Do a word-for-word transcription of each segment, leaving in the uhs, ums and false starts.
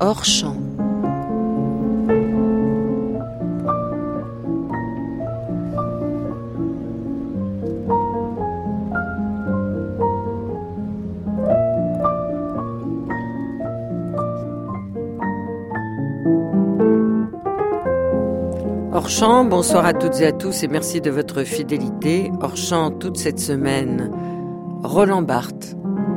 hors champ. Hors champ, bonsoir à toutes et à tous et merci de votre fidélité. Hors champ toute cette semaine, Roland Barthes.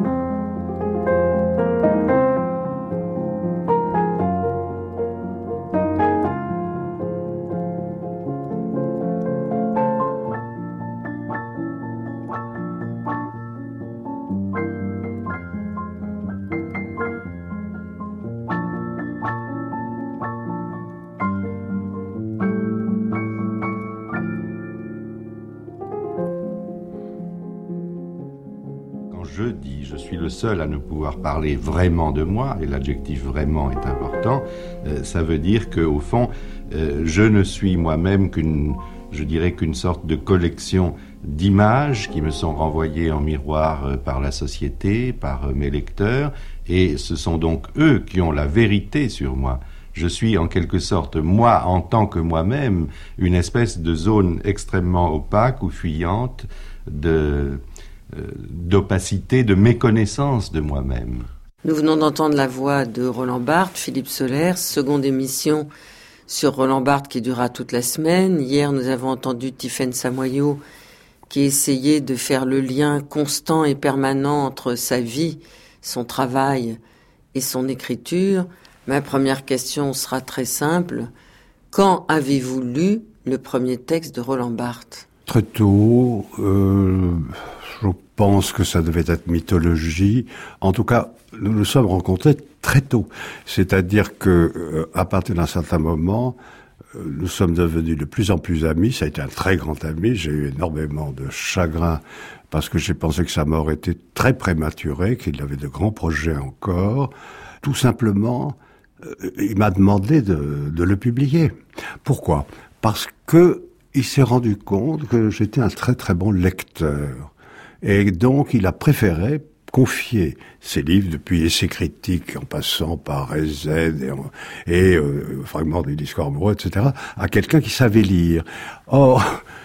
Je dis, je suis le seul à ne pouvoir parler vraiment de moi, et l'adjectif vraiment est important, euh, ça veut dire qu'au fond, euh, je ne suis moi-même qu'une, je dirais qu'une sorte de collection d'images qui me sont renvoyées en miroir euh, par la société, par euh, mes lecteurs, et ce sont donc eux qui ont la vérité sur moi. Je suis en quelque sorte, moi en tant que moi-même, une espèce de zone extrêmement opaque ou fuyante de... d'opacité, de méconnaissance de moi-même. Nous venons d'entendre la voix de Roland Barthes, Philippe Sollers, seconde émission sur Roland Barthes qui durera toute la semaine. Hier, nous avons entendu Tiffaine Samoyau qui essayait de faire le lien constant et permanent entre sa vie, son travail et son écriture. Ma première question sera très simple. Quand avez-vous lu le premier texte de Roland Barthes ? Très tôt, euh, je pense que ça devait être Mythologie. En tout cas, nous nous sommes rencontrés très tôt. C'est-à-dire que, euh, à partir d'un certain moment, euh, nous sommes devenus de plus en plus amis. Ça a été un très grand ami. J'ai eu énormément de chagrin parce que j'ai pensé que sa mort était très prématurée, qu'il avait de grands projets encore. Tout simplement, euh, il m'a demandé de, de le publier. Pourquoi ? Parce que il s'est rendu compte que j'étais un très très bon lecteur. Et donc, il a préféré confier ses livres, depuis Essais critiques, en passant par S Z et, et euh, Fragments du discours amoureux, et cetera, à quelqu'un qui savait lire. Or,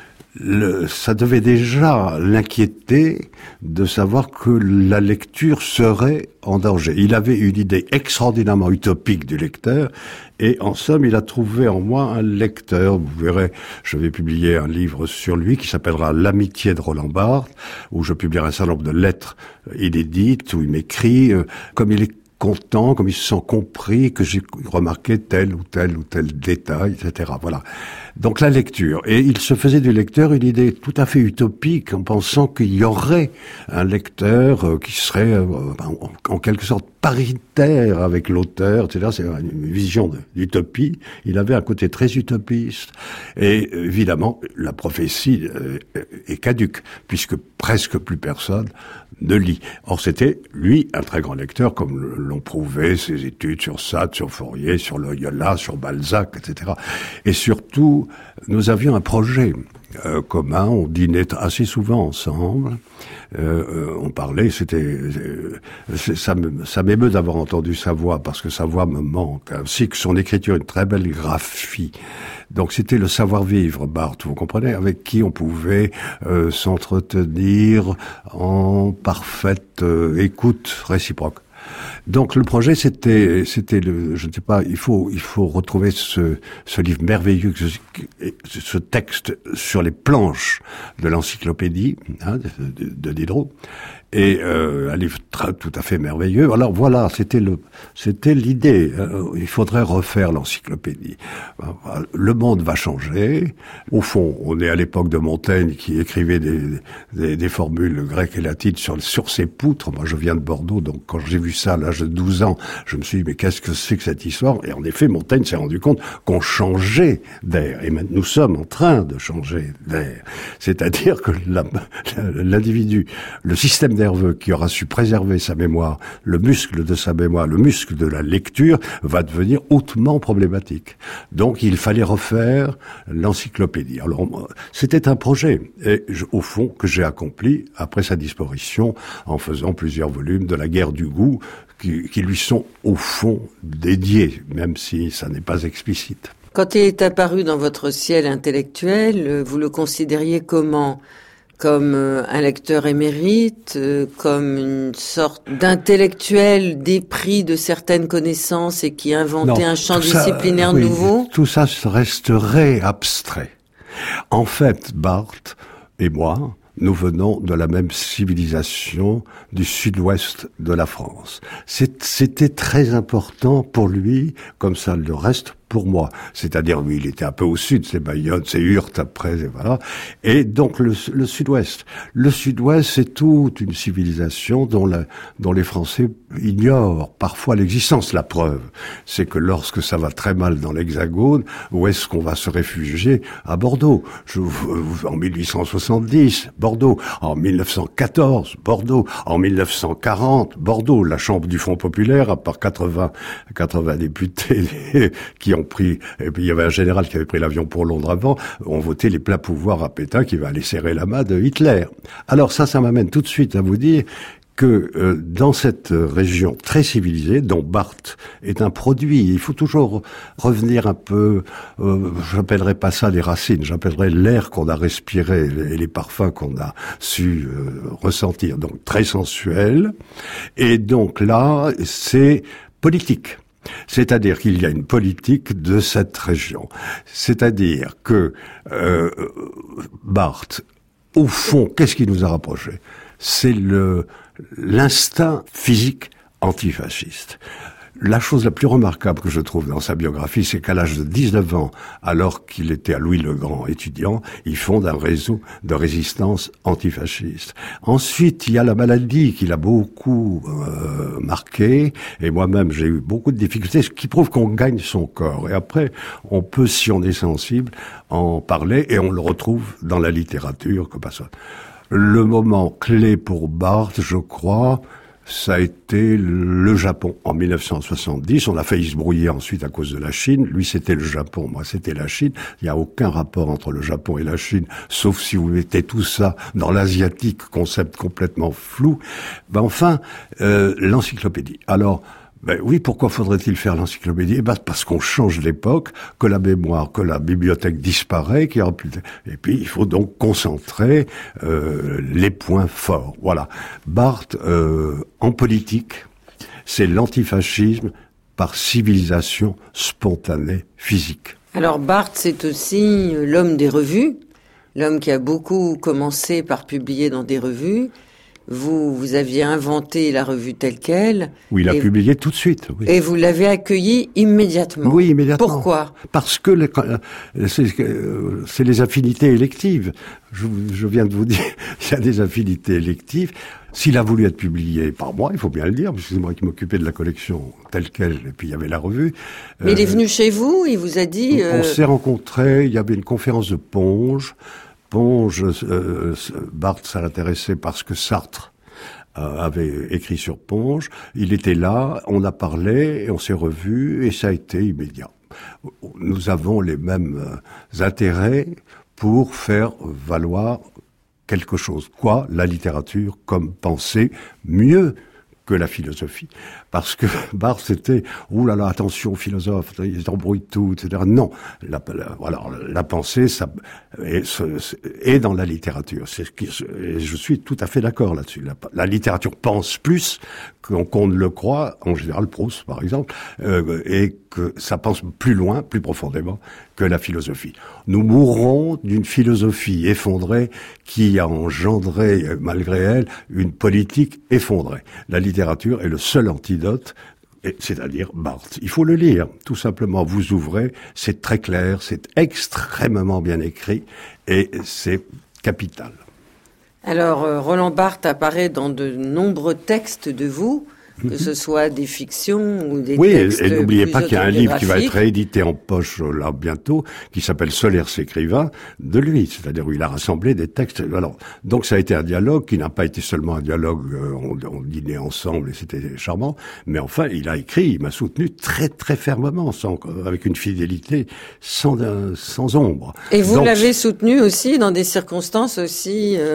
le, ça devait déjà l'inquiéter de savoir que la lecture serait en danger. Il avait une idée extraordinairement utopique du lecteur, et en somme, il a trouvé en moi un lecteur. Vous verrez, je vais publier un livre sur lui qui s'appellera L'amitié de Roland Barthes, où je publierai un certain nombre de lettres inédites, où il m'écrit, euh, comme il est content, comme il se sent compris, que j'ai remarqué tel ou tel ou tel détail, et cetera. Voilà. Donc la lecture. Et il se faisait du lecteur une idée tout à fait utopique, en pensant qu'il y aurait un lecteur euh, qui serait euh, en, en quelque sorte paritaire avec l'auteur, et cetera. C'est une vision de, d'utopie. Il avait un côté très utopiste. Et évidemment, la prophétie euh, est caduque, puisque presque plus personne ne lit. Or, c'était, lui, un très grand lecteur, comme l'ont prouvé ses études sur Sade, sur Fourier, sur Loyola, sur Balzac, et cetera. Et surtout, nous avions un projet euh, commun, on dînait assez souvent ensemble, euh, on parlait, c'était... Euh, ça, me, ça m'émeut d'avoir entendu sa voix, parce que sa voix me manque, ainsi que son écriture, une très belle graphie. Donc c'était le savoir-vivre, Barthes, vous comprenez, avec qui on pouvait euh, s'entretenir en parfaite euh, écoute réciproque. Donc le projet, c'était, c'était le, je ne sais pas, il faut, il faut retrouver ce, ce livre merveilleux, ce texte sur les planches de l'encyclopédie hein, de, de, de Diderot, et euh, un livre très, tout à fait merveilleux. Alors voilà, c'était le, c'était l'idée. Il faudrait refaire l'encyclopédie. Le monde va changer. Au fond, on est à l'époque de Montaigne qui écrivait des, des, des formules grecques et latines sur, sur ses poutres. Moi, je viens de Bordeaux, donc quand j'ai vu ça à l'âge de douze ans, je me suis dit, mais qu'est-ce que c'est que cette histoire? Et en effet, Montaigne s'est rendu compte qu'on changeait d'air. Et maintenant, nous sommes en train de changer d'air. C'est-à-dire que la, l'individu, le système nerveux qui aura su préserver sa mémoire, le muscle de sa mémoire, le muscle de la lecture, va devenir hautement problématique. Donc, il fallait refaire l'encyclopédie. Alors, c'était un projet, et je, au fond, que j'ai accompli après sa disparition, en faisant plusieurs volumes de la guerre du goût, qui, qui lui sont au fond dédiés, même si ça n'est pas explicite. Quand il est apparu dans votre ciel intellectuel, vous le considériez comment ? Comme un lecteur émérite, comme une sorte d'intellectuel dépris de certaines connaissances et qui inventait non, un champ disciplinaire ça, oui, nouveau ? Tout ça resterait abstrait. En fait, Barthes et moi, nous venons de la même civilisation du sud-ouest de la France. C'est, c'était très important pour lui, comme ça le reste pour moi. C'est-à-dire, oui, il était un peu au sud, c'est Bayonne, c'est Urte après, et voilà. Et donc, le, le sud-ouest. Le sud-ouest, c'est toute une civilisation dont, la, dont les Français ignorent parfois l'existence. La preuve, c'est que lorsque ça va très mal dans l'Hexagone, où est-ce qu'on va se réfugier ? À Bordeaux. Je, en mille huit cent soixante-dix, Bordeaux. En mille neuf cent quatorze, Bordeaux. En mille neuf cent quarante, Bordeaux. La Chambre du Front Populaire, à part quatre-vingts, quatre-vingts députés qui ont pris, et puis il y avait un général qui avait pris l'avion pour Londres avant, ont voté les pleins pouvoirs à Pétain qui va aller serrer la main de Hitler. Alors ça, ça m'amène tout de suite à vous dire que euh, dans cette région très civilisée, dont Barthes est un produit, il faut toujours revenir un peu, euh, j'appellerais pas ça les racines, j'appellerais l'air qu'on a respiré et les parfums qu'on a su euh, ressentir, donc très sensuel. Et donc là, c'est politique. C'est-à-dire qu'il y a une politique de cette région. C'est-à-dire que euh, Barthes, au fond, qu'est-ce qui nous a rapprochés ? C'est le l'instinct physique antifasciste. La chose la plus remarquable que je trouve dans sa biographie, c'est qu'à l'âge de dix-neuf ans, alors qu'il était à Louis-le-Grand étudiant, il fonde un réseau de résistance antifasciste. Ensuite, il y a la maladie qui l'a beaucoup euh, marqué, et moi-même j'ai eu beaucoup de difficultés, ce qui prouve qu'on gagne son corps. Et après, on peut, si on est sensible, en parler, et on le retrouve dans la littérature comme ça. Le moment clé pour Barthes, je crois, ça a été le Japon. En mille neuf cent soixante-dix, on a failli se brouiller ensuite à cause de la Chine. Lui, c'était le Japon, moi, c'était la Chine. Il n'y a aucun rapport entre le Japon et la Chine, sauf si vous mettez tout ça dans l'asiatique, concept complètement flou. Ben enfin, euh, l'encyclopédie. Alors, ben oui, pourquoi faudrait-il faire l'encyclopédie ? Ben parce qu'on change l'époque, que la mémoire, que la bibliothèque disparaît, qu'il y aura plus de... Et puis il faut donc concentrer euh, les points forts. Voilà. Barthes, euh, en politique, c'est l'antifascisme par civilisation spontanée, physique. Alors Barthes, c'est aussi l'homme des revues, l'homme qui a beaucoup commencé par publier dans des revues. Vous, vous aviez inventé la revue telle quelle. Oui, il a publié tout de suite. Oui. Et vous l'avez accueillie immédiatement. Oui, immédiatement. Pourquoi ? Parce que les, c'est, c'est les affinités électives. Je, je viens de vous dire, il y a des affinités électives. S'il a voulu être publié par moi, il faut bien le dire, parce que c'est moi qui m'occupais de la collection telle quelle, et puis il y avait la revue. Mais euh, il est venu chez vous, il vous a dit... Euh... On s'est rencontrés, il y avait une conférence de Ponge. Ponge, euh, Barthes, ça l'intéressait parce que Sartre euh, avait écrit sur Ponge. Il était là, on a parlé, et on s'est revus, et ça a été immédiat. Nous avons les mêmes euh, intérêts pour faire valoir quelque chose. Quoi ? La littérature comme pensée, mieux que la philosophie. Parce que Barthes, c'était, ouh là là, attention, philosophe, ils embrouillent tout, et cetera. Non, la, la, voilà, la pensée, ça, est, est dans la littérature. C'est ce qui, et je suis tout à fait d'accord là-dessus. La, la littérature pense plus qu'on, qu'on ne le croit, en général Proust, par exemple, euh, et que ça pense plus loin, plus profondément que la philosophie. Nous mourrons d'une philosophie effondrée qui a engendré, malgré elle, une politique effondrée. La littérature est le seul antidote, c'est-à-dire Barthes. Il faut le lire, tout simplement. Vous ouvrez, c'est très clair, c'est extrêmement bien écrit et c'est capital. Alors, euh, Roland Barthes apparaît dans de nombreux textes de vous, que mm-hmm. ce soit des fictions ou des oui, textes et, et n'oubliez pas qu'il y a un livre qui va être réédité en poche là bientôt, qui s'appelle Solers écrivain, de lui, c'est-à-dire où il a rassemblé des textes. Alors, donc ça a été un dialogue qui n'a pas été seulement un dialogue, euh, on, on dînait ensemble et c'était charmant, mais enfin il a écrit, il m'a soutenu très très fermement, sans, avec une fidélité sans, euh, sans ombre. Et vous donc, l'avez soutenu aussi dans des circonstances aussi... Euh,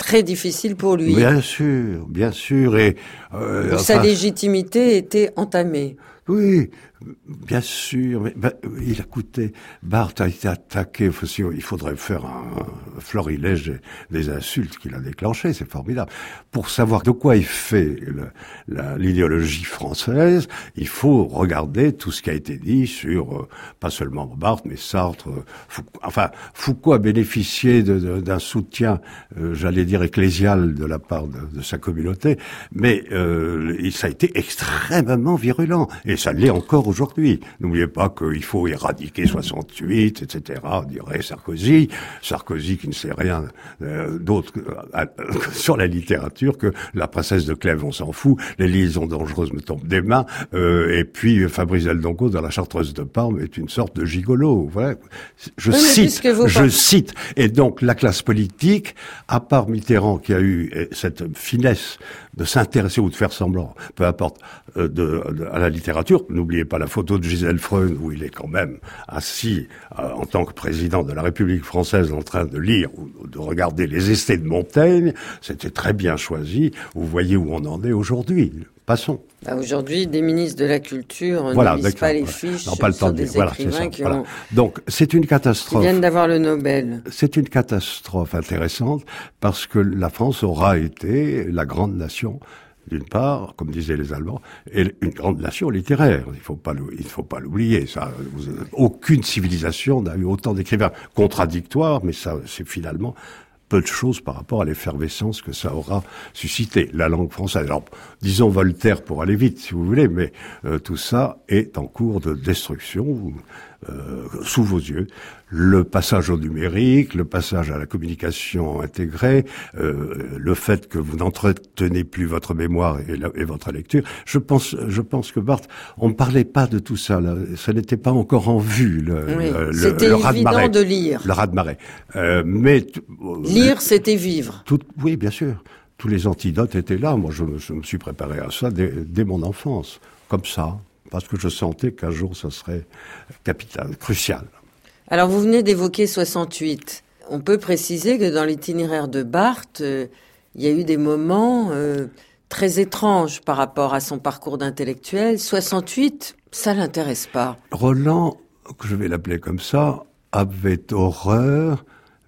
très difficile pour lui. Bien sûr, bien sûr. Et euh, sa enfin, légitimité était entamée. Oui, bien sûr. Mais ben, il a coûté. Barthes a été attaqué. Il faudrait faire un, un florilège des insultes qu'il a déclenchées. C'est formidable. Pour savoir de quoi il fait le, la, l'idéologie française, il faut regarder tout ce qui a été dit sur euh, pas seulement Barthes, mais Sartre. Foucault. Enfin, Foucault a bénéficié de, de, d'un soutien, euh, j'allais dire ecclésial, de la part de, de sa communauté, mais euh, ça a été extrêmement virulent. Et ça l'est encore aujourd'hui. N'oubliez pas qu'il faut éradiquer soixante-huit, et cetera, dirait Sarkozy. Sarkozy qui ne sait rien euh, d'autre euh, sur la littérature que la princesse de Clèves, on s'en fout, les liaisons dangereuses me tombent des mains, euh, et puis Fabrice Eldonco dans la Chartreuse de Parme est une sorte de gigolo. Voilà. Je oui, cite, je pensez... cite. Et donc la classe politique, à part Mitterrand qui a eu cette finesse de s'intéresser ou de faire semblant, peu importe, euh, de, de, à la littérature. N'oubliez pas la photo de Gisèle Freund où il est quand même assis euh, en tant que président de la République française en train de lire ou de regarder les essais de Montaigne. C'était très bien choisi. Vous voyez où on en est aujourd'hui. Passons. Bah aujourd'hui, des ministres de la Culture voilà, ne lisent pas les fiches non, pas le temps sur de des voilà, écrivains qui voilà. ont... Donc, c'est une catastrophe. Ils viennent d'avoir le Nobel. C'est une catastrophe intéressante parce que la France aura été la grande nation, d'une part, comme disaient les Allemands, et une grande nation littéraire. Il faut pas, il faut pas l'oublier. Ça, vous, aucune civilisation n'a eu autant d'écrivains contradictoires, mais ça, c'est finalement peu de choses par rapport à l'effervescence que ça aura suscité, la langue française. Alors, disons Voltaire pour aller vite, si vous voulez, mais euh, tout ça est en cours de destruction euh, sous vos yeux. Le passage au numérique, le passage à la communication intégrée, euh, le fait que vous n'entretenez plus votre mémoire et, la, et votre lecture. Je pense, je pense que Barthes, on ne parlait pas de tout ça. Là. Ça n'était pas encore en vue. Le, oui, le, c'était le évident de lire. Le raz-de-marée. Euh, mais lire, c'était vivre. Tout, oui, bien sûr. Tous les antidotes étaient là. Moi, je, je me suis préparé à ça dès, dès mon enfance, comme ça, parce que je sentais qu'un jour, ça serait capital, crucial. Alors, vous venez d'évoquer soixante-huit. On peut préciser que dans l'itinéraire de Barthes, euh, il y a eu des moments euh, très étranges par rapport à son parcours d'intellectuel. soixante-huit, ça l'intéresse pas. Roland, que je vais l'appeler comme ça, avait horreur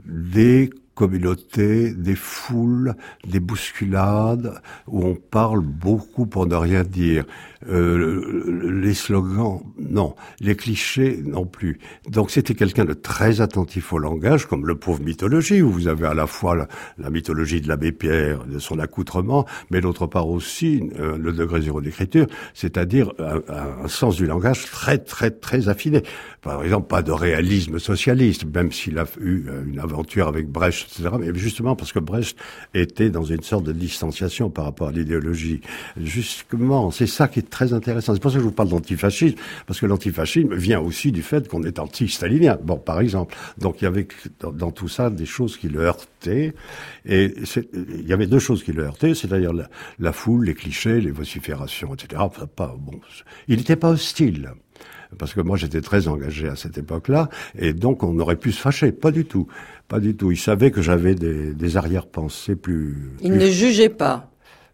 des communautés, des foules, des bousculades, où on parle beaucoup pour ne rien dire. Euh, les slogans, non. Les clichés, non plus. Donc c'était quelqu'un de très attentif au langage, comme le pauvre mythologie, où vous avez à la fois la, la mythologie de l'abbé Pierre, de son accoutrement, mais d'autre part aussi euh, le degré zéro d'écriture, c'est-à-dire un, un, un sens du langage très, très, très affiné. Par exemple, pas de réalisme socialiste, même s'il a eu une aventure avec Brecht, et cetera, mais justement parce que Brecht était dans une sorte de distanciation par rapport à l'idéologie. Justement, c'est ça qui est très intéressant. C'est pour ça que je vous parle d'antifascisme, parce que l'antifascisme vient aussi du fait qu'on est anti-stalinien. Bon, par exemple. Donc, il y avait dans, dans tout ça des choses qui le heurtaient. Et c'est, il y avait deux choses qui le heurtaient, c'est-à-dire la, la foule, les clichés, les vociférations, et cetera. Enfin, pas, bon, il n'était pas hostile. Parce que moi, j'étais très engagé à cette époque-là, et donc on aurait pu se fâcher. Pas du tout. Pas du tout. Il savait que j'avais des, des arrière-pensées plus... Il plus... ne jugeait pas.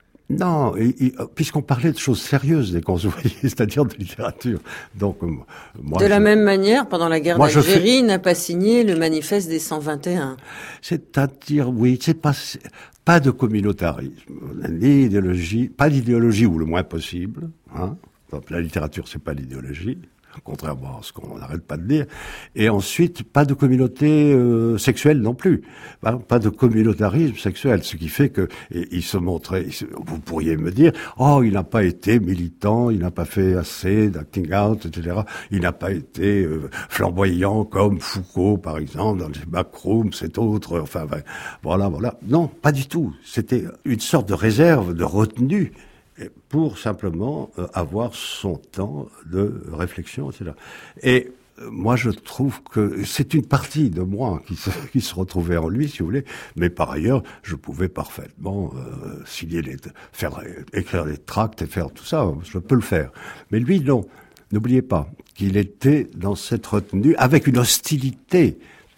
Non, et, et, puisqu'on parlait de choses sérieuses dès qu'on se voyait, c'est-à-dire de littérature. Donc, moi, de la je... même manière, pendant la guerre d'Algérie, fais... il n'a pas signé le manifeste des cent vingt et un. C'est-à-dire, oui, c'est pas, pas de communautarisme, ni idéologie, pas d'idéologie ou le moins possible. Hein. Donc, la littérature, c'est pas l'idéologie. Contrairement à ce qu'on n'arrête pas de dire. Et ensuite, pas de communauté euh, sexuelle non plus. Pas de communautarisme sexuel, ce qui fait que et, il se montrait, il se, vous pourriez me dire, oh, il n'a pas été militant, il n'a pas fait assez d'acting out, et cetera. Il n'a pas été euh, flamboyant comme Foucault, par exemple, dans les backrooms, cet autre, enfin, ben, voilà, voilà. Non, pas du tout. C'était une sorte de réserve, de retenue, pour simplement euh, avoir son temps de réflexion, et cetera. Et euh, moi, je trouve que c'est une partie de moi qui se, qui se retrouvait en lui, si vous voulez. Mais par ailleurs, je pouvais parfaitement euh, signer les, faire, écrire des tracts et faire tout ça. Je peux le faire. Mais lui, non. N'oubliez pas qu'il était dans cette retenue avec une hostilité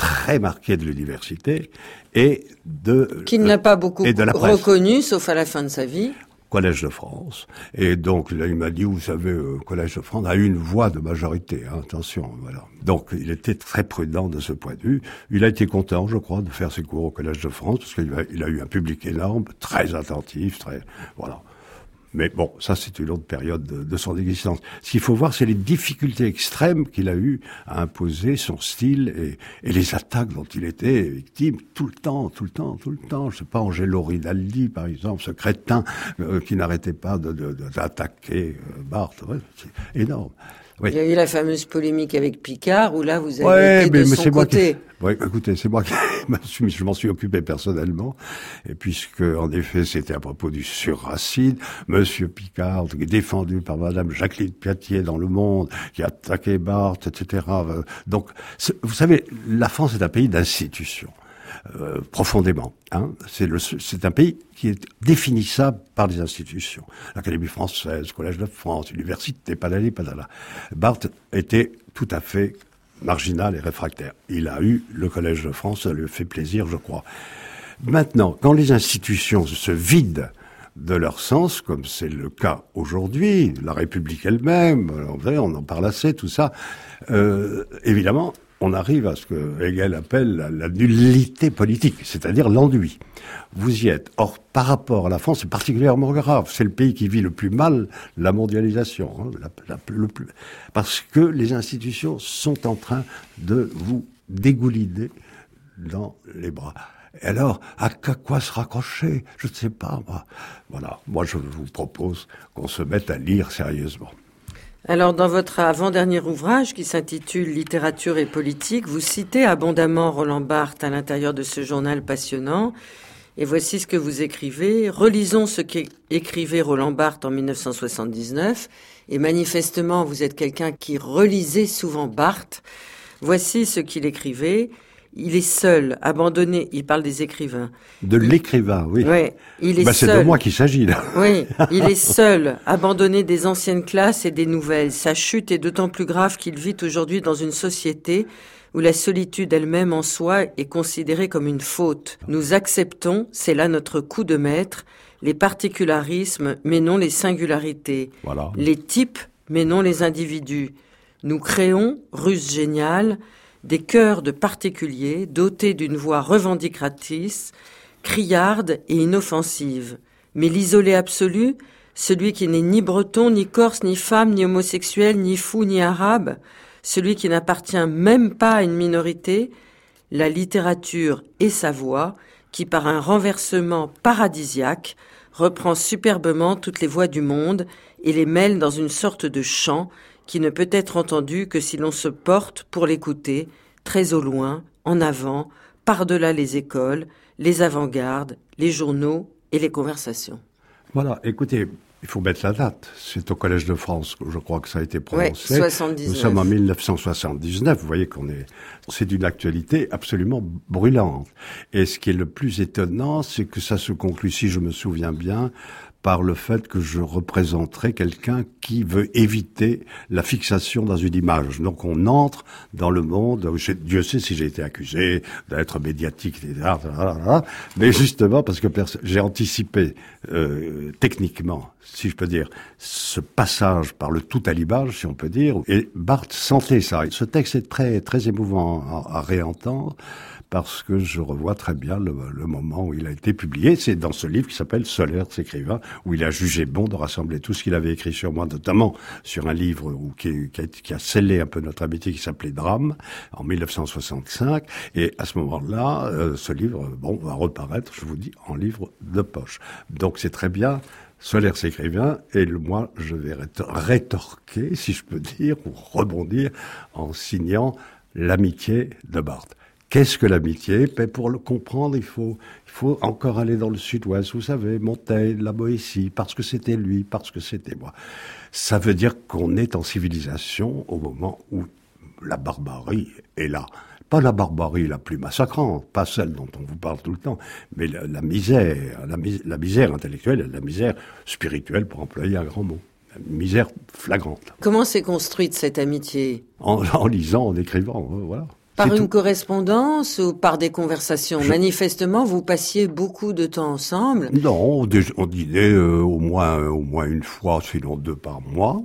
très marqué de l'université et de... Qui ne l'a pas beaucoup reconnu, sauf à la fin de sa vie. Collège de France. Et donc, là, il m'a dit, vous savez, euh, Collège de France a une voix de majorité, hein, attention, voilà. Donc, il était très prudent de ce point de vue. Il a été content, je crois, de faire ses cours au Collège de France, parce qu'il a, il a eu un public énorme, très attentif, très, voilà. Mais bon, ça, c'est une autre période de, de son existence. Ce qu'il faut voir, c'est les difficultés extrêmes qu'il a eues à imposer son style et, et les attaques dont il était victime tout le temps, tout le temps, tout le temps. Je sais pas, Angelo Rinaldi, par exemple, ce crétin euh, qui n'arrêtait pas de, de, de, d'attaquer euh, Barthes. Ouais, c'est énorme. Oui. Il y a eu la fameuse polémique avec Picard, où là, vous avez ouais, été mais, de mais son c'est côté. Moi qui... Oui, écoutez, c'est moi qui je m'en suis occupé personnellement, et puisque, en effet, c'était à propos du surracine, Monsieur Picard, défendu par Madame Jacqueline Piatier dans Le Monde, qui a attaqué Barthes, et cetera. Donc, vous savez, la France est un pays d'institutions. Euh, profondément. Hein. C'est, le, c'est un pays qui est définissable par les institutions. L'Académie française, Collège de France, Université, padali, padala. Barthes était tout à fait marginal et réfractaire. Il a eu le Collège de France, ça lui fait plaisir, je crois. Maintenant, quand les institutions se vident de leur sens, comme c'est le cas aujourd'hui, la République elle-même, on en parle assez, tout ça, euh, évidemment, on arrive à ce que Hegel appelle la, la nullité politique, c'est-à-dire l'ennui. Vous y êtes. Or, par rapport à la France, c'est particulièrement grave. C'est le pays qui vit le plus mal la mondialisation, hein, la, la, le plus, parce que les institutions sont en train de vous dégouliner dans les bras. Et alors, à quoi se raccrocher? Je ne sais pas, moi. Voilà. Moi, je vous propose qu'on se mette à lire sérieusement. Alors, dans votre avant-dernier ouvrage qui s'intitule « Littérature et politique », vous citez abondamment Roland Barthes à l'intérieur de ce journal passionnant. Et voici ce que vous écrivez. « Relisons ce qu'écrivait Roland Barthes en dix-neuf cent soixante-dix-neuf. » Et manifestement, vous êtes quelqu'un qui relisait souvent Barthes. Voici ce qu'il écrivait. Il est seul, abandonné. Il parle des écrivains. De l'écrivain, oui. Ouais, il est bah, seul. C'est de moi qu'il s'agit, là. Oui, il est seul, abandonné des anciennes classes et des nouvelles. Sa chute est d'autant plus grave qu'il vit aujourd'hui dans une société où la solitude elle-même en soi est considérée comme une faute. Nous acceptons, c'est là notre coup de maître, les particularismes, mais non les singularités. Voilà. Les types, mais non les individus. Nous créons, ruse géniale, des chœurs de particuliers dotés d'une voix revendicatrice, criarde et inoffensive. Mais l'isolé absolu, celui qui n'est ni breton, ni corse, ni femme, ni homosexuel, ni fou, ni arabe, celui qui n'appartient même pas à une minorité, la littérature et sa voix, qui par un renversement paradisiaque reprend superbement toutes les voix du monde et les mêle dans une sorte de chant qui ne peut être entendu que si l'on se porte pour l'écouter, très au loin, en avant, par-delà les écoles, les avant-gardes, les journaux et les conversations. Voilà, écoutez, il faut mettre la date. C'est au Collège de France que je crois que ça a été prononcé. Ouais, soixante-dix-neuf. Nous sommes en dix-neuf cent soixante-dix-neuf. Vous voyez qu'on est, c'est d'une actualité absolument brûlante. Et ce qui est le plus étonnant, c'est que ça se conclut, si je me souviens bien, par le fait que je représenterai quelqu'un qui veut éviter la fixation dans une image. Donc on entre dans le monde, Dieu sait si j'ai été accusé d'être médiatique, et cetera. Mais justement parce que j'ai anticipé euh, techniquement, si je peux dire, ce passage par le tout à l'image, si on peut dire, et Barthes sentait ça. Ce texte est très, très émouvant à, à réentendre, parce que je revois très bien le, le moment où il a été publié. C'est dans ce livre qui s'appelle « Solers, écrivain », où il a jugé bon de rassembler tout ce qu'il avait écrit sur moi, notamment sur un livre où, qui, qui, a, qui a scellé un peu notre amitié, qui s'appelait « Drame », en dix-neuf cent soixante-cinq. Et à ce moment-là, euh, ce livre, bon, va reparaître, je vous dis, en livre de poche. Donc c'est très bien. Solers, écrivain, et le, moi, je vais rétorquer, si je peux dire, ou rebondir, en signant l'amitié de Barthes. Qu'est-ce que l'amitié? Ben pour le comprendre, il faut, il faut encore aller dans le sud-ouest, vous savez, Montaigne, la Boétie, parce que c'était lui, parce que c'était moi. Ça veut dire qu'on est en civilisation au moment où la barbarie est là. Pas la barbarie la plus massacrante, pas celle dont on vous parle tout le temps, mais la, la misère, la, la misère intellectuelle, la misère spirituelle, pour employer un grand mot. Une misère flagrante. Comment s'est construite cette amitié? En, en lisant, en écrivant, voilà. Par C'est une tout. correspondance ou par des conversations? Je- Manifestement, vous passiez beaucoup de temps ensemble. Non, on, dé- on dînait euh, au moins euh, au moins une fois, sinon deux par mois,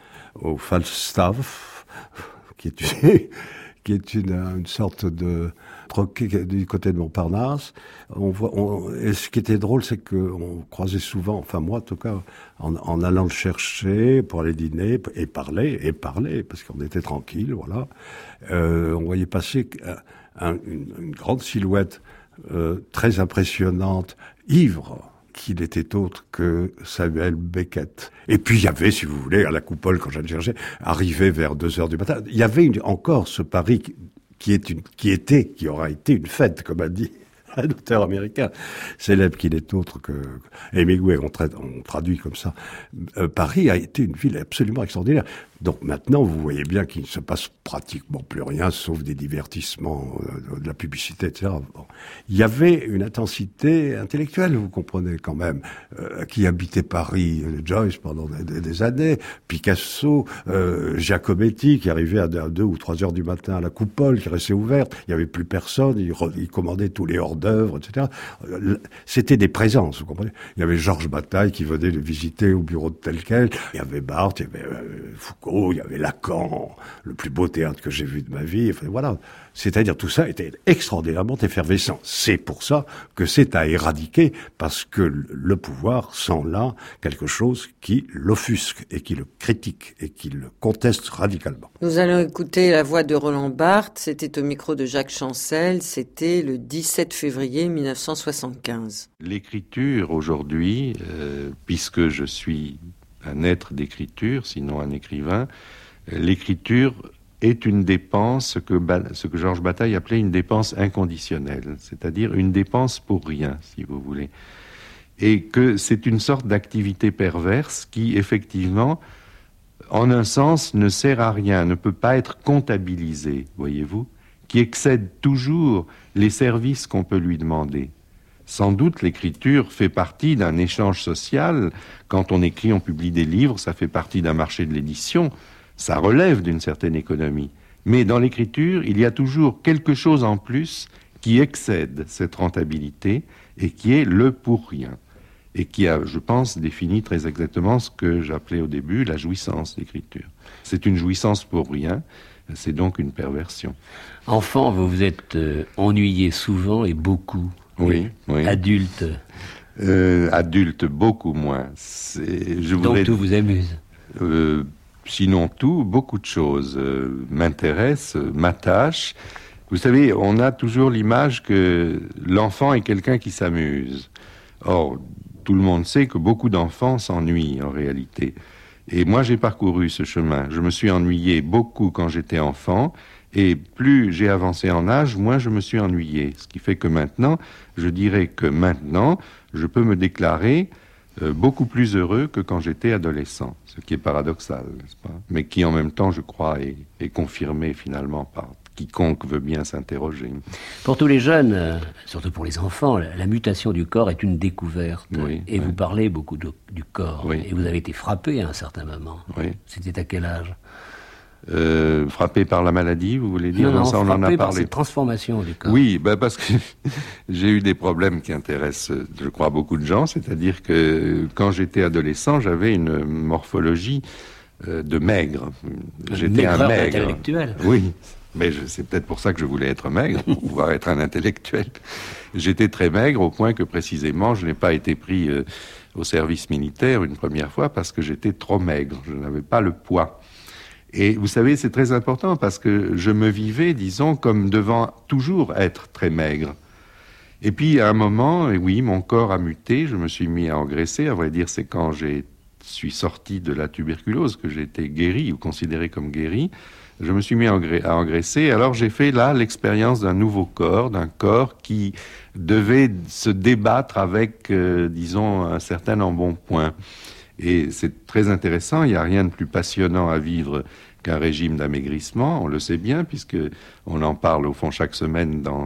au Falstaff, qui est une, qui est une, une sorte de troquet du côté de Montparnasse. On voit, on, et ce qui était drôle, c'est qu'on croisait souvent, enfin moi en tout cas, en, en allant le chercher pour aller dîner et parler, et parler, parce qu'on était tranquille, voilà. Euh, on voyait passer un, une, une grande silhouette euh, très impressionnante, ivre, qui n'était autre que Samuel Beckett. Et puis il y avait, si vous voulez, à la Coupole, quand j'allais chercher, arrivé vers deux heures du matin, il y avait une, encore ce Paris qui, qui, est une, qui était, qui aura été une fête, comme a dit un auteur américain célèbre qui n'est autre que Hemingway, on, traite, on traduit comme ça. Euh, Paris a été une ville absolument extraordinaire. Donc maintenant, vous voyez bien qu'il ne se passe pratiquement plus rien, sauf des divertissements, euh, de la publicité, et cetera. Bon. Il y avait une intensité intellectuelle, vous comprenez quand même, euh, qui habitait Paris, euh, Joyce pendant des, des années, Picasso, euh, Giacometti, qui arrivait à deux ou trois heures du matin à la Coupole, qui restait ouverte. Il n'y avait plus personne, il, re, il commandait tous les hors-d'œuvre, et cetera. C'était des présences, vous comprenez. Il y avait Georges Bataille qui venait le visiter au bureau de tel quel. Il y avait Barthes, il y avait euh, Foucault. Il y avait Lacan, le plus beau théâtre que j'ai vu de ma vie. Enfin, voilà. C'est-à-dire, tout ça était extraordinairement effervescent. C'est pour ça que c'est à éradiquer, parce que le pouvoir sent là quelque chose qui l'offusque et qui le critique et qui le conteste radicalement. Nous allons écouter la voix de Roland Barthes. C'était au micro de Jacques Chancel. C'était le dix-sept février mille neuf cent soixante-quinze. L'écriture aujourd'hui, euh, puisque je suis un être d'écriture, sinon un écrivain, l'écriture est une dépense, ce que, ce que Georges Bataille appelait une dépense inconditionnelle, c'est-à-dire une dépense pour rien, si vous voulez. Et que c'est une sorte d'activité perverse qui, effectivement, en un sens, ne sert à rien, ne peut pas être comptabilisée, voyez-vous, qui excède toujours les services qu'on peut lui demander. Sans doute, l'écriture fait partie d'un échange social. Quand on écrit, on publie des livres, ça fait partie d'un marché de l'édition. Ça relève d'une certaine économie. Mais dans l'écriture, il y a toujours quelque chose en plus qui excède cette rentabilité et qui est le pour rien. Et qui a, je pense, défini très exactement ce que j'appelais au début la jouissance d'écriture. C'est une jouissance pour rien, c'est donc une perversion. Enfant, vous vous êtes euh, ennuyé souvent et beaucoup. Oui, oui. Adulte. Euh, adulte, beaucoup moins. C'est, je Donc voudrais, tout vous amuse. Euh, sinon tout, beaucoup de choses euh, m'intéressent, euh, m'attachent. Vous savez, on a toujours l'image que l'enfant est quelqu'un qui s'amuse. Or, tout le monde sait que beaucoup d'enfants s'ennuient en réalité. Et moi, j'ai parcouru ce chemin. Je me suis ennuyé beaucoup quand j'étais enfant. Et plus j'ai avancé en âge, moins je me suis ennuyé. Ce qui fait que maintenant, je dirais que maintenant, je peux me déclarer euh, beaucoup plus heureux que quand j'étais adolescent. Ce qui est paradoxal, n'est-ce pas? Mais qui en même temps, je crois, est, est confirmé finalement par quiconque veut bien s'interroger. Pour tous les jeunes, euh, surtout pour les enfants, la, la mutation du corps est une découverte. Oui, et oui. vous parlez beaucoup de, du corps. Oui. Et vous avez été frappé à un certain moment. Oui. C'était à quel âge? Euh, frappé par la maladie, vous voulez dire? Non, non, ça, on en a frappé par parlé. cette transformation du corps. Oui, bah parce que j'ai eu des problèmes qui intéressent, je crois, beaucoup de gens. C'est-à-dire que quand j'étais adolescent, j'avais une morphologie euh, de maigre. J'étais un Maigreur maigre. intellectuel. Oui, mais je, c'est peut-être pour ça que je voulais être maigre, pour pouvoir être un intellectuel. J'étais très maigre au point que précisément, je n'ai pas été pris euh, au service militaire une première fois parce que j'étais trop maigre. Je n'avais pas le poids. Et vous savez, c'est très important parce que je me vivais, disons, comme devant toujours être très maigre. Et puis, à un moment, et oui, mon corps a muté, je me suis mis à engraisser. À vrai dire, c'est quand je suis sorti de la tuberculose que j'ai été guéri ou considéré comme guéri. Je me suis mis à engraisser. Alors, j'ai fait là l'expérience d'un nouveau corps, d'un corps qui devait se débattre avec, euh, disons, un certain embonpoint. Et c'est très intéressant, il n'y a rien de plus passionnant à vivre qu'un régime d'amaigrissement, on le sait bien, puisque on en parle au fond chaque semaine dans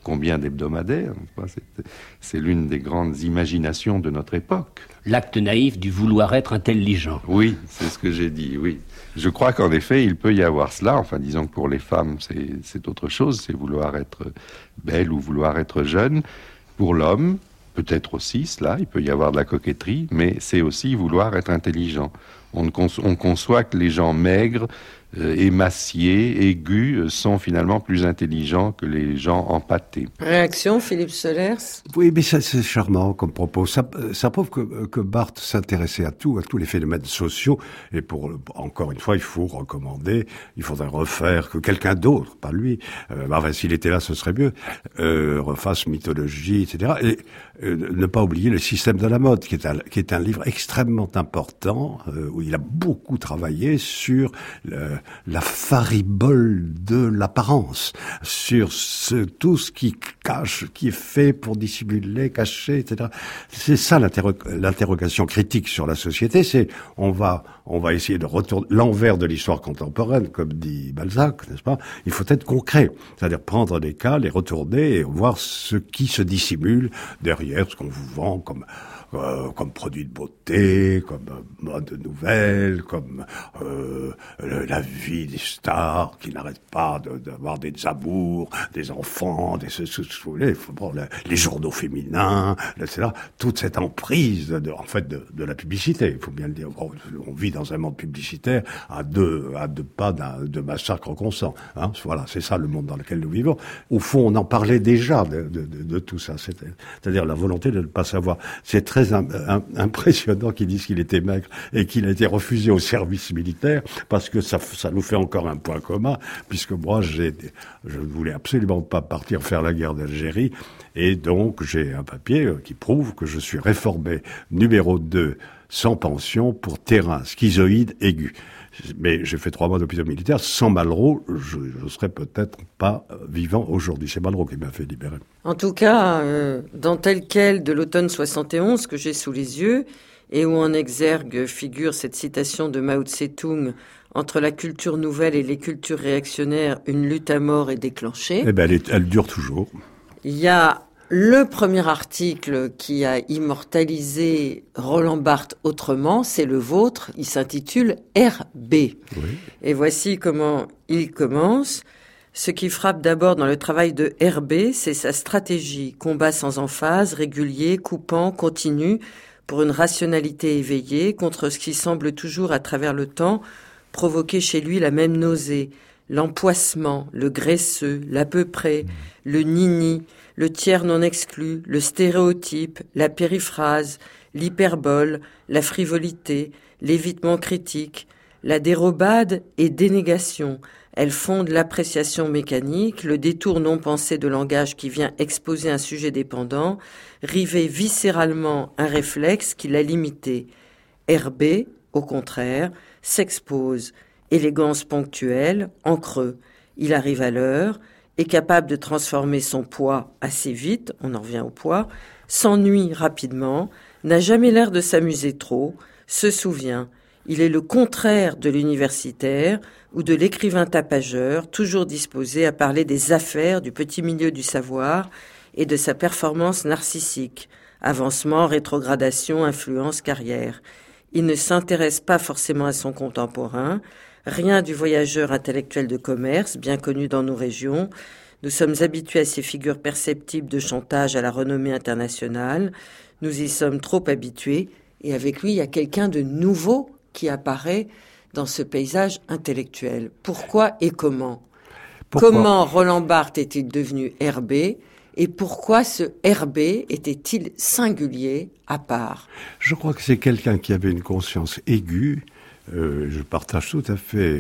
combien d'hebdomadaires. C'est, c'est l'une des grandes imaginations de notre époque. L'acte naïf du vouloir être intelligent. Oui, c'est ce que j'ai dit, oui. Je crois qu'en effet, il peut y avoir cela. Enfin, disons que pour les femmes, c'est, c'est autre chose. C'est vouloir être belle ou vouloir être jeune. Pour l'homme, peut-être aussi cela. Il peut y avoir de la coquetterie, mais c'est aussi vouloir être intelligent. On, ne conçoit, on conçoit que les gens maigres, euh, émaciés, aigus, sont finalement plus intelligents que les gens empâtés. Réaction, Philippe Solers? Oui, mais ça, c'est charmant comme propos. Ça, ça prouve que, que Barthes s'intéressait à tout, à tous les phénomènes sociaux. Et pour, encore une fois, il faut recommander, il faudrait refaire que quelqu'un d'autre, pas lui, euh, enfin, s'il était là, ce serait mieux, euh, refasse Mythologie, et cetera. Et euh, ne pas oublier Le système de la mode, qui est un, qui est un livre extrêmement important, euh, où il a beaucoup travaillé sur le, la faribole de l'apparence, sur ce, tout ce qui cache, qui est fait pour dissimuler, cacher, et cetera. C'est ça l'interro- l'interrogation critique sur la société, c'est on va on va essayer de retourner l'envers de l'histoire contemporaine, comme dit Balzac, n'est-ce pas? Il faut être concret, c'est-à-dire prendre des cas, les retourner et voir ce qui se dissimule derrière ce qu'on vous vend comme Euh, comme produit de beauté, comme euh, mode nouvelle, comme euh, le, la vie des stars qui n'arrêtent pas de, d'avoir des amours, des enfants, des ce, ce, ce, vous voulez, bon, le, les journaux féminins, et cetera. Toute cette emprise, de, en fait, de, de la publicité. Il faut bien le dire. Bon, on vit dans un monde publicitaire à deux, à deux pas d'un, de massacre consent. Hein. Voilà, c'est ça le monde dans lequel nous vivons. Au fond, on en parlait déjà de, de, de, de tout ça. C'était, c'est-à-dire la volonté de ne pas savoir. C'est très impressionnant qu'ils disent qu'il était maigre et qu'il a été refusé au service militaire, parce que ça, ça nous fait encore un point commun, puisque moi, j'ai, je ne voulais absolument pas partir faire la guerre d'Algérie, et donc j'ai un papier qui prouve que je suis réformé numéro deux sans pension pour terrain schizoïde aigu. Mais j'ai fait trois mois d'hôpital militaire. Sans Malraux, je ne serais peut-être pas vivant aujourd'hui. C'est Malraux qui m'a fait libérer. En tout cas, euh, dans Tel quel de l'automne soixante et onze que j'ai sous les yeux, et où en exergue figure cette citation de Mao Tse-tung, entre la culture nouvelle et les cultures réactionnaires, une lutte à mort est déclenchée. Eh ben, elle, est, elle dure toujours. Il y a le premier article qui a immortalisé Roland Barthes autrement, c'est le vôtre. Il s'intitule R B. Oui. Et voici comment il commence. Ce qui frappe d'abord dans le travail de R B, c'est sa stratégie. Combat sans emphase, régulier, coupant, continu, pour une rationalité éveillée, contre ce qui semble toujours à travers le temps provoquer chez lui la même nausée. L'empoissement, le graisseux, l'à peu près, mmh. le nini, le tiers non exclu, le stéréotype, la périphrase, l'hyperbole, la frivolité, l'évitement critique, la dérobade et dénégation. Elle fonde l'appréciation mécanique, le détour non pensé de langage qui vient exposer un sujet dépendant, river viscéralement un réflexe qui l'a limité. R B, au contraire, s'expose, élégance ponctuelle, en creux. Il arrive à l'heure, est capable de transformer son poids assez vite, on en revient au poids, s'ennuie rapidement, n'a jamais l'air de s'amuser trop, se souvient. Il est le contraire de l'universitaire ou de l'écrivain tapageur, toujours disposé à parler des affaires du petit milieu du savoir et de sa performance narcissique, avancement, rétrogradation, influence, carrière. Il ne s'intéresse pas forcément à son contemporain, rien du voyageur intellectuel de commerce, bien connu dans nos régions. Nous sommes habitués à ces figures perceptibles de chantage à la renommée internationale. Nous y sommes trop habitués. Et avec lui, il y a quelqu'un de nouveau qui apparaît dans ce paysage intellectuel. Pourquoi et comment ? Pourquoi ? Comment Roland Barthes est-il devenu R B ? Et pourquoi ce R B était-il singulier, à part ? Je crois que c'est quelqu'un qui avait une conscience aiguë. Euh, je partage tout à fait,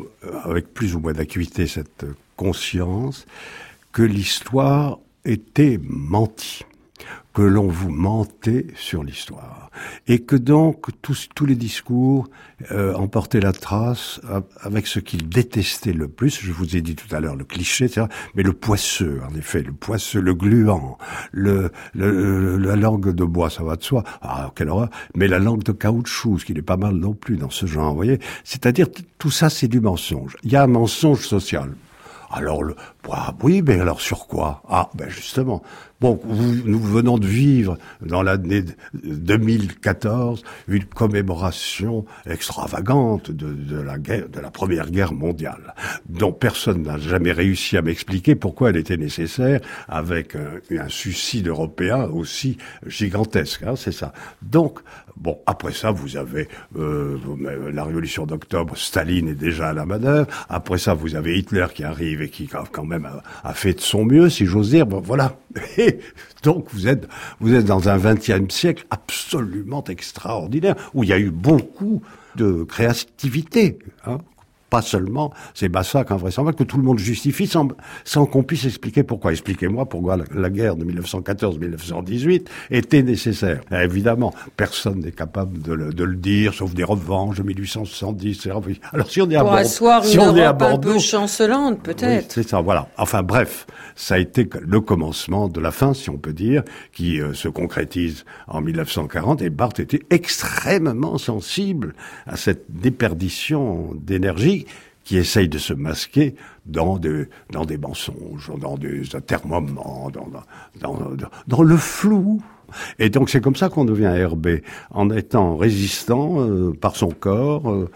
avec plus ou moins d'acuité, cette conscience que l'histoire était mentie, que l'on vous mentait sur l'histoire, et que donc tous, tous les discours euh, emportaient la trace avec ce qu'il détestait le plus. Je vous ai dit tout à l'heure le cliché, et cetera, mais le poisseux, en effet, le poisseux, le gluant, le, le, la langue de bois, ça va de soi, ah quelle horreur, mais la langue de caoutchouc, ce qui n'est pas mal non plus dans ce genre, vous voyez, c'est-à-dire tout ça c'est du mensonge. Il y a un mensonge social. Alors, le, ah, oui, mais alors sur quoi? Ah, ben justement. Bon, vous, nous venons de vivre dans l'année deux mille quatorze une commémoration extravagante de, de la guerre, de la Première Guerre mondiale, dont personne n'a jamais réussi à m'expliquer pourquoi elle était nécessaire, avec un, un suicide européen aussi gigantesque. Hein, c'est ça. Donc, bon, après ça, vous avez euh, la Révolution d'octobre. Staline est déjà à la manœuvre. Après ça, vous avez Hitler qui arrive et qui quand même a, a fait de son mieux, si j'ose dire. Bon, voilà. Et donc vous êtes vous êtes dans un vingtième siècle absolument extraordinaire où il y a eu beaucoup de créativité, hein. Pas seulement ces massacres invraisemblables que tout le monde justifie sans, sans qu'on puisse expliquer pourquoi. Expliquez-moi pourquoi la, la guerre de mille neuf cent quatorze mille neuf cent dix-huit était nécessaire. Et évidemment, personne n'est capable de le, de le dire, sauf des revanches de mille huit cent soixante-dix. Alors si on est à Pour Bordeaux, asseoir si une on est à Europe un Bordeaux, peu chancelante, peut-être. Oui, c'est ça, voilà. Enfin bref, ça a été le commencement de la fin, si on peut dire, qui euh, se concrétise en mille neuf cent quarante. Et Barthes était extrêmement sensible à cette déperdition d'énergie qui essaye de se masquer dans, de, dans des mensonges, dans des atermoiements, dans, dans, dans, dans le flou. Et donc c'est comme ça qu'on devient Herbé, en étant résistant euh, par son corps euh,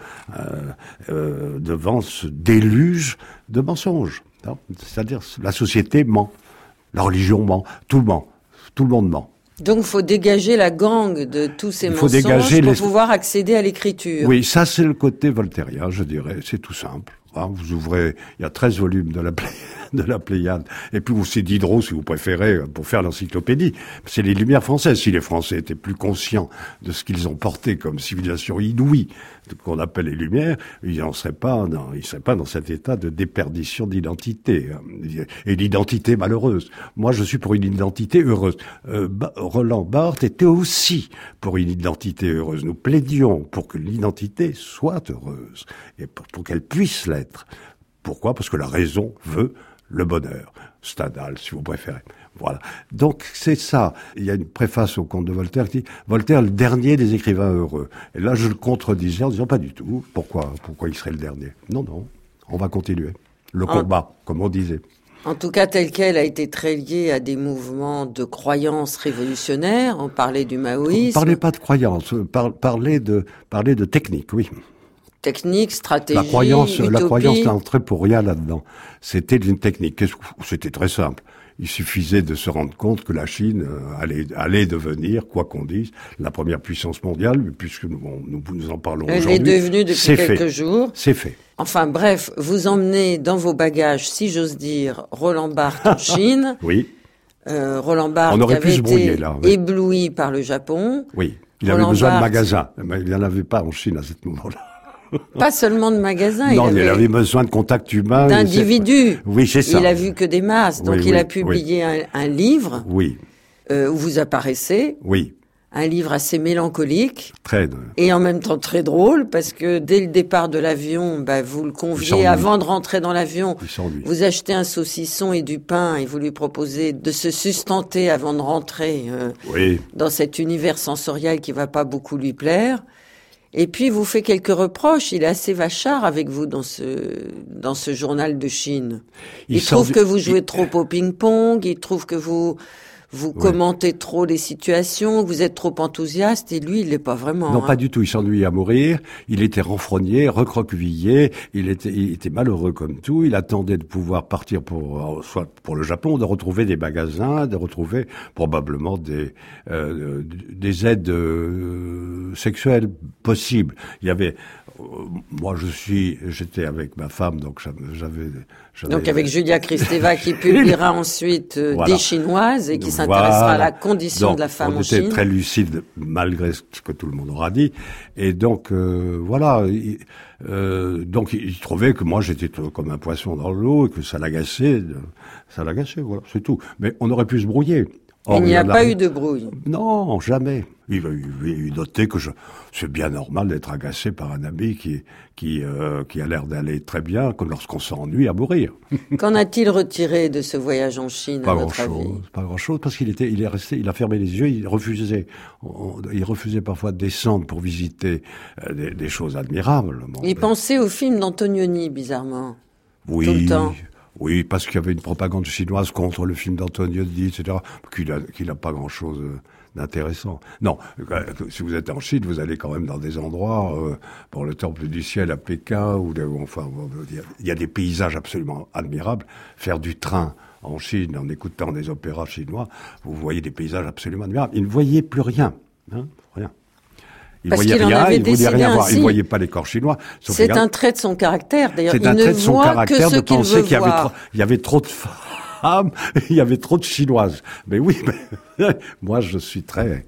euh, devant ce déluge de mensonges. Non, c'est-à-dire la société ment, la religion ment, tout ment, tout le monde ment. Donc il faut dégager la gangue de tous ces il faut mensonges dégager pour les... pouvoir accéder à l'écriture. Oui, ça c'est le côté voltairien, je dirais, c'est tout simple. Hein, vous ouvrez, il y a treize volumes de la, Plé... de la Pléiade, et puis c'est Diderot, si vous préférez, pour faire l'encyclopédie. C'est les Lumières françaises. Si les Français étaient plus conscients de ce qu'ils ont porté comme civilisation inouïe, qu'on appelle les Lumières, ils n'en seraient pas dans, ils seraient pas dans cet état de déperdition d'identité, hein, et d'identité malheureuse. Moi, je suis pour une identité heureuse. Euh, Roland Barthes était aussi pour une identité heureuse. Nous plaidions pour que l'identité soit heureuse, et pour, pour qu'elle puisse l'être. Pourquoi? Parce que la raison veut le bonheur. Stendhal, si vous préférez. Voilà. Donc, c'est ça. Il y a une préface au conte de Voltaire qui dit « Voltaire, le dernier des écrivains heureux ». Et là, je le contredisais en disant « Pas du tout. Pourquoi, pourquoi il serait le dernier ?» Non, non. On va continuer. Le combat, en, comme on disait. En tout cas, tel quel a été très lié à des mouvements de croyances révolutionnaires. On parlait du maoïsme. Parlez pas de croyances. Par, parlez de, parlez de technique, oui. Technique, stratégie, la croyance, utopie. La croyance n'entrait pour rien là-dedans. C'était une technique. C'était très simple. Il suffisait de se rendre compte que la Chine allait, allait devenir, quoi qu'on dise, la première puissance mondiale, puisque nous, nous, nous en parlons Elle aujourd'hui. Elle est devenue depuis C'est quelques fait. jours. C'est fait. Enfin bref, vous emmenez dans vos bagages, si j'ose dire, Roland Barthes en Chine. Oui. Euh, Roland Barthes qui avait été brouiller, là, oui. ébloui par le Japon. Oui. Il Roland avait besoin Barthes, de magasins. Mais il n'y en avait pas en Chine à ce moment-là. Pas seulement de magasins. Non, il avait, il avait besoin de contact humain. D'individus. Oui, c'est ça. Il a vu que des masses. Donc oui, il oui, a publié oui. un, un livre. Oui. Euh, où vous apparaissez. Oui. Un livre assez mélancolique. Très. Et en même temps très drôle, parce que dès le départ de l'avion, bah, vous le conviez, avant de rentrer dans l'avion, vous achetez un saucisson et du pain et vous lui proposez de se sustenter avant de rentrer euh, oui. dans cet univers sensoriel qui va pas beaucoup lui plaire. Et puis, vous fait quelques reproches. Il est assez vachard avec vous dans ce, dans ce journal de Chine. Il, il trouve que vous jouez il... trop au ping-pong. Il trouve que vous, vous oui. commentez trop les situations, que vous êtes trop enthousiaste. Et lui, il l'est pas vraiment. Non, hein. pas du tout. Il s'ennuyait à mourir. Il était renfrogné, recroquevillé. Il était, il était malheureux comme tout. Il attendait de pouvoir partir pour, soit pour le Japon, de retrouver des magasins, de retrouver probablement des, euh, des aides euh, sexuelles possibles. Il y avait, euh, moi, je suis, j'étais avec ma femme, donc j'avais, j'avais donc avec Julia Kristeva qui publiera ensuite euh, voilà. Des Chinoises et qui donc, s'intéressera voilà. à la condition donc, de la femme en Chine. On était très lucide malgré ce que tout le monde aura dit. Et donc, euh, voilà. Il, euh, donc, il trouvait que moi, j'étais comme un poisson dans l'eau et que ça l'agaçait. Ça l'agaçait, voilà, c'est tout. Mais on aurait pu se brouiller. Or, il n'y a, a pas eu de brouille. Non, jamais. Il, il, il notait que je, c'est bien normal d'être agacé par un ami qui, qui, euh, qui a l'air d'aller très bien, que lorsqu'on s'ennuie à mourir. Qu'en a-t-il retiré de ce voyage en Chine, pas à votre grand avis? chose, Pas grand-chose, parce qu'il était, il est resté, il a fermé les yeux, il refusait, il refusait parfois de descendre pour visiter euh, des, des choses admirables. Bon, il ben, pensait au film d'Antonioni, bizarrement. Oui. Tout le temps. Oui, parce qu'il y avait une propagande chinoise contre le film d'Antonioni, et cetera, qu'il a, qu'il a pas grand-chose d'intéressant. Non, si vous êtes en Chine, vous allez quand même dans des endroits, euh, pour le Temple du Ciel à Pékin, ou enfin, il y a des paysages absolument admirables. Faire du train en Chine, en écoutant des opéras chinois, vous voyez des paysages absolument admirables. Il ne voyait plus rien, hein, rien. Il Parce voyait qu'il rien, en avait il voulait décidé rien voir. ainsi. Il ne voyait pas les corps chinois. C'est un trait de son caractère, d'ailleurs. C'est Il un ne trait de son voit caractère que ce de qu'il penser veut qu'il y avait, voir. trop, il y avait trop de femmes, il y avait trop de chinoises. Mais oui, mais, moi je suis très,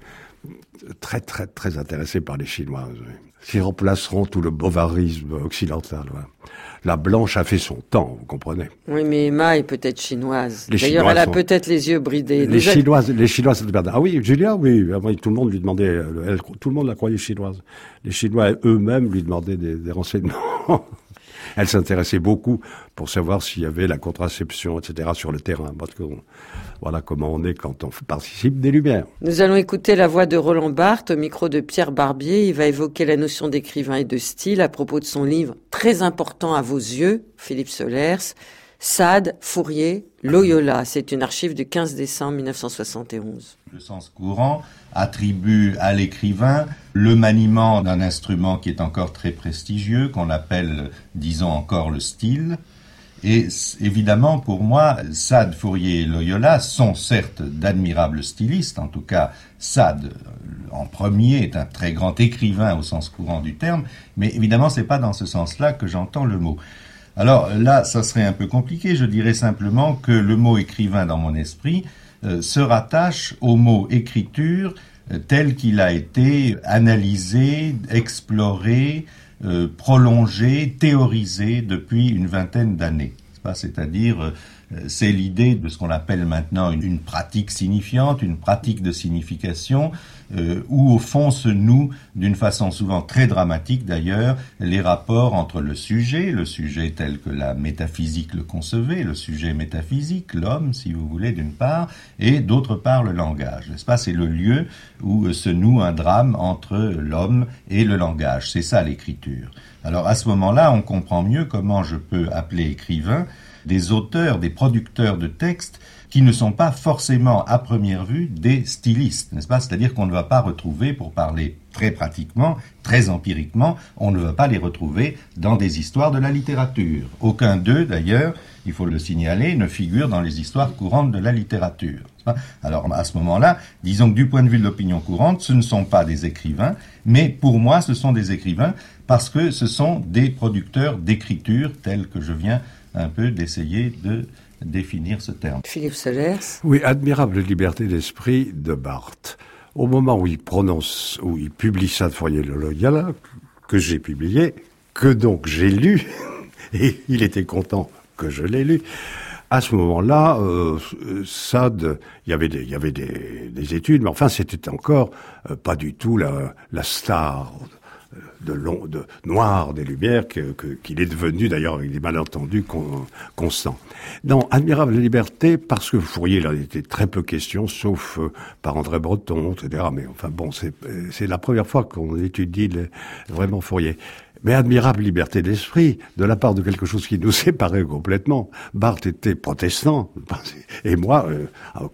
très, très, très intéressé par les Chinoises. Qui remplaceront tout le bovarisme occidental. Ouais. La blanche a fait son temps, vous comprenez. Oui, mais Emma est peut-être chinoise. Les D'ailleurs, Chinois elle a sont... peut-être les yeux bridés. Les Déjà... Chinoises, les Chinoises, ah oui, Julia, oui, tout le monde lui demandait, elle, tout le monde la croyait chinoise. Les Chinois eux-mêmes lui demandaient des, des renseignements. Elle s'intéressait beaucoup pour savoir s'il y avait la contraception, et cetera sur le terrain. Parce que voilà comment on est quand on participe des Lumières. Nous allons écouter la voix de Roland Barthes au micro de Pierre Barbier. Il va évoquer la notion d'écrivain et de style à propos de son livre très important à vos yeux, Philippe Solers, Sade, Fourier, Loyola. C'est une archive du quinze décembre mille neuf cent soixante et onze. Le sens courant attribue à l'écrivain le maniement d'un instrument qui est encore très prestigieux, qu'on appelle, disons encore, le style. Et évidemment, pour moi, Sade, Fourier et Loyola sont certes d'admirables stylistes. En tout cas, Sade, en premier, est un très grand écrivain au sens courant du terme. Mais évidemment, c'est pas dans ce sens-là que j'entends le mot. Alors là, ça serait un peu compliqué. Je dirais simplement que le mot écrivain dans mon esprit euh, se rattache au mot écriture euh, tel qu'il a été analysé, exploré, euh, prolongé, théorisé depuis une vingtaine d'années. C'est-à-dire, euh, c'est l'idée de ce qu'on appelle maintenant une, une pratique signifiante, une pratique de signification, euh, où au fond se nouent, d'une façon souvent très dramatique d'ailleurs, les rapports entre le sujet, le sujet tel que la métaphysique le concevait, le sujet métaphysique, l'homme, si vous voulez, d'une part, et d'autre part le langage. N'est-ce pas ? C'est le lieu où se noue un drame entre l'homme et le langage. C'est ça l'écriture. Alors à ce moment-là, on comprend mieux comment je peux appeler écrivain des auteurs, des producteurs de textes qui ne sont pas forcément à première vue des stylistes, n'est-ce pas ? C'est-à-dire qu'on ne va pas retrouver, pour parler très pratiquement, très empiriquement, on ne va pas les retrouver dans des histoires de la littérature. Aucun d'eux, d'ailleurs, il faut le signaler, ne figure dans les histoires courantes de la littérature. Alors à ce moment-là, disons que du point de vue de l'opinion courante, ce ne sont pas des écrivains, mais pour moi, ce sont des écrivains parce que ce sont des producteurs d'écriture tels que je viens un peu d'essayer de définir ce terme. Philippe Solers. Oui, admirable liberté d'esprit de Barthes. Au moment où il prononce, où il publie Sade, Fourier et Loyola, que j'ai publié, que donc j'ai lu, et il était content que je l'ai lu. À ce moment-là, euh, Sade, il y avait des, il y avait des, des études, mais enfin, c'était encore euh, pas du tout la, la star de, long, de noir des Lumières que, que, qu'il est devenu, d'ailleurs, avec des malentendus con, constants. Non, admirable liberté, parce que Fourier, il en était très peu question, sauf euh, par André Breton, et cetera. Mais enfin bon, c'est, c'est la première fois qu'on étudie les, vraiment Fourier. Mais admirable liberté d'esprit, de la part de quelque chose qui nous séparait complètement. Barthes était protestant, et moi, euh,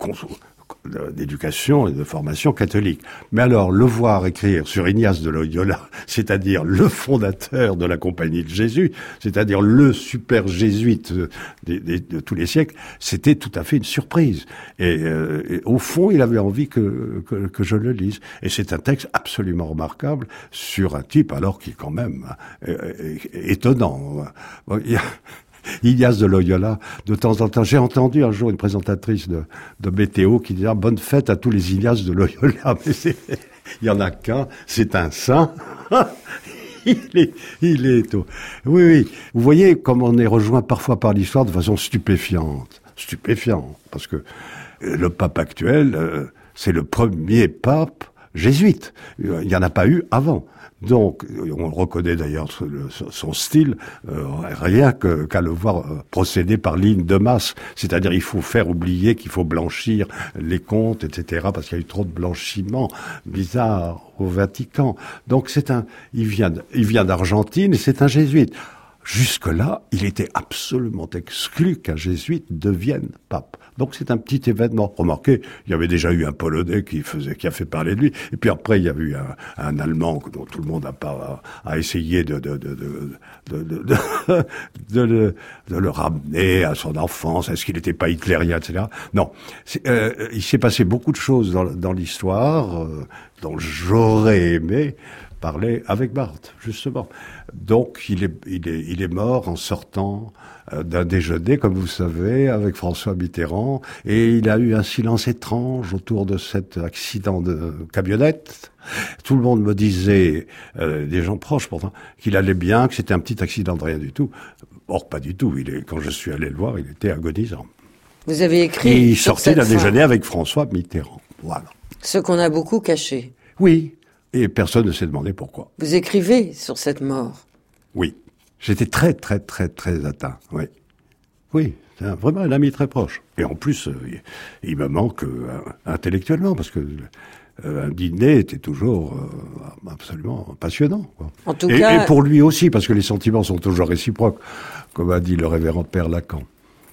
d'éducation et de formation catholique. Mais alors, le voir écrire sur Ignace de Loyola, c'est-à-dire le fondateur de la Compagnie de Jésus, c'est-à-dire le super jésuite de, de, de, de tous les siècles, c'était tout à fait une surprise. Et, euh, et au fond, il avait envie que, que, que je le lise. Et c'est un texte absolument remarquable sur un type, alors qui est quand même euh, étonnant. Bon, il y a Ignace de Loyola, de temps en temps, j'ai entendu un jour une présentatrice de, de météo qui disait ah, « Bonne fête à tous les Ignace de Loyola ». Mais c'est, il y en a qu'un, c'est un saint. il est, il est tôt. Oui, oui. Vous voyez comme on est rejoint parfois par l'histoire de façon stupéfiante. Stupéfiant. Parce que le pape actuel, euh, c'est le premier pape jésuite. Il n'y en a pas eu avant. Donc, on reconnaît d'ailleurs son style, euh, rien que, qu'à le voir procéder par ligne de masse. C'est-à-dire, il faut faire oublier qu'il faut blanchir les comptes, et cetera, parce qu'il y a eu trop de blanchiment bizarre au Vatican. Donc, c'est un, il vient, il vient d'Argentine et c'est un jésuite. Jusque-là, il était absolument exclu qu'un jésuite devienne pape. Donc c'est un petit événement. Remarquez, il y avait déjà eu un Polonais qui faisait, qui a fait parler de lui, et puis après il y a eu un, un Allemand dont tout le monde a pas a essayé de de de de de, de, de, de, le, de le ramener à son enfance. Est-ce qu'il n'était pas hitlérien, et cetera. Non, euh, il s'est passé beaucoup de choses dans, dans l'histoire euh, dont j'aurais aimé parler avec Barthes, justement. Donc, il est, il est, il est mort en sortant euh, d'un déjeuner, comme vous savez, avec François Mitterrand, et il a eu un silence étrange autour de cet accident de camionnette. Tout le monde me disait, euh, des gens proches pourtant, qu'il allait bien, que c'était un petit accident de rien du tout. Or, pas du tout. Il est, quand je suis allé le voir, il était agonisant. Vous avez écrit... Et il sortait d'un déjeuner avec François Mitterrand. Voilà. Ce qu'on a beaucoup caché. Oui. Et personne ne s'est demandé pourquoi. Vous écrivez sur cette mort. Oui. J'étais très, très, très, très atteint. Oui. Oui. C'est un, vraiment un ami très proche. Et en plus, euh, il, il me manque euh, intellectuellement, parce que euh, un dîner était toujours euh, absolument passionnant, quoi. En tout et, cas... et pour lui aussi, parce que les sentiments sont toujours réciproques, comme a dit le révérend Père Lacan.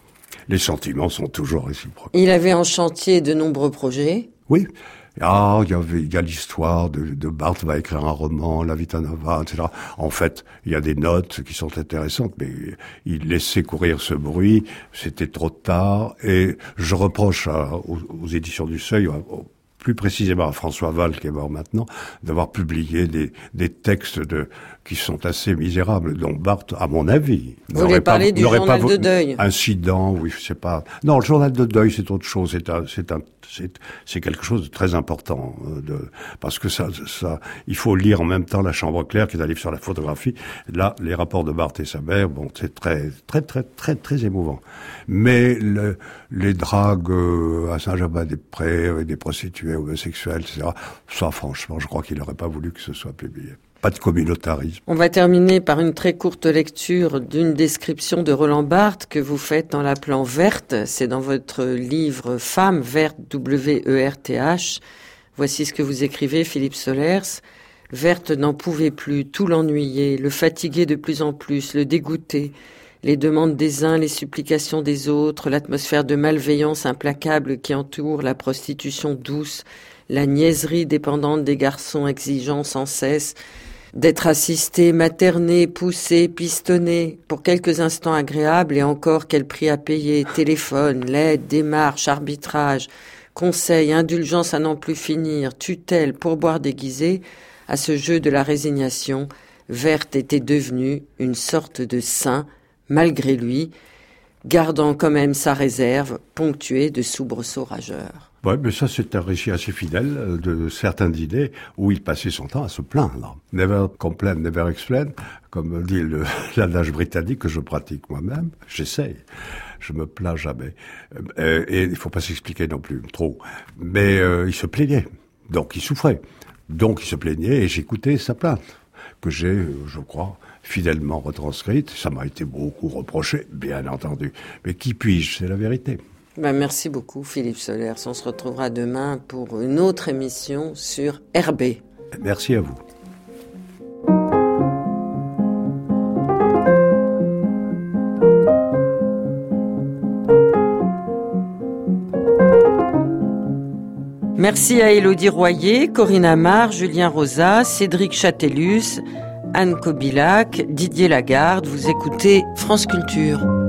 Les sentiments sont toujours réciproques. Il avait en chantier de nombreux projets. Oui. Ah, il y avait, il y a l'histoire de, de Barthes va écrire un roman, La Vita Nova, et cetera. En fait, il y a des notes qui sont intéressantes, mais il laissait courir ce bruit. C'était trop tard, et je reproche à, aux, aux éditions du Seuil, plus précisément à François Val, qui est mort maintenant, d'avoir publié des, des textes de, qui sont assez misérables, dont Barthes, à mon avis... Vous voulez parler du journal de deuil? Incident, oui, je sais pas. Non, le journal de deuil, c'est autre chose. C'est un, c'est un, c'est, c'est quelque chose de très important, de, parce que ça, ça, il faut lire en même temps La Chambre claire, qui est un livre sur la photographie. Là, les rapports de Barthes et sa mère, bon, c'est très, très, très, très, très émouvant. Mais le, les dragues à Saint-Germain-des-Prés avec des prostituées homosexuelles, et cetera, ça, franchement, je crois qu'il n'aurait pas voulu que ce soit publié. Pas de communautarisme. On va terminer par une très courte lecture d'une description de Roland Barthes que vous faites en l'appelant Verte. C'est dans votre livre Femme Verte, W E R T H. Voici ce que vous écrivez, Philippe Solers. Verte n'en pouvait plus, tout l'ennuyait, le fatiguait de plus en plus, le dégoûtait. Les demandes des uns, les supplications des autres, l'atmosphère de malveillance implacable qui entoure la prostitution douce, la niaiserie dépendante des garçons exigeant sans cesse d'être assisté, materné, poussé, pistonné, pour quelques instants agréables et encore quel prix à payer, téléphone, l'aide, démarche, arbitrage, conseil, indulgence à n'en plus finir, tutelle, pourboire déguisé, à ce jeu de la résignation, Verte était devenue une sorte de saint, malgré lui, gardant quand même sa réserve, ponctuée de soubresauts rageurs. Oui, mais ça, c'est un récit assez fidèle de certains dîners où il passait son temps à se plaindre. Never complain, never explain, comme dit le, l'adage britannique que je pratique moi-même. J'essaye. Je me plains jamais. Euh, et il faut pas s'expliquer non plus, trop. Mais euh, il se plaignait. Donc, il souffrait. Donc, il se plaignait et j'écoutais sa plainte, que j'ai, je crois, fidèlement retranscrite. Ça m'a été beaucoup reproché, bien entendu. Mais qui puis-je? C'est la vérité. Ben, merci beaucoup, Philippe Solers. On se retrouvera demain pour une autre émission sur R B. Merci à vous. Merci à Élodie Royer, Corinne Amar, Julien Rosa, Cédric Châtellus, Anne Kobilac, Didier Lagarde. Vous écoutez France Culture.